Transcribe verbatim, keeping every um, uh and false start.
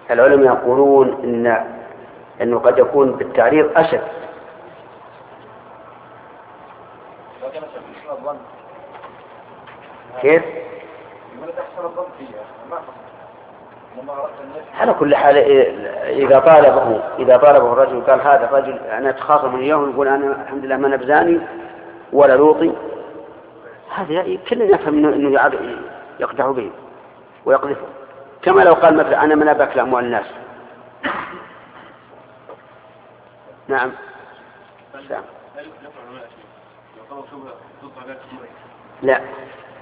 العلماء يقولون إن أنه قد يكون بالتعريض أشد. كيف؟ على كل حال إذا طالبه إذا طالبه الرجل قال هذا الرجل أنا أتخاصم اليوم يقول أنا الحمد لله ما أنا بزاني ولا لوطي، هذا كلنا يفهم إنه يقدح به ويقذفه، كما لو قال مثلا أنا من أباك لأموال الناس. نعم. لا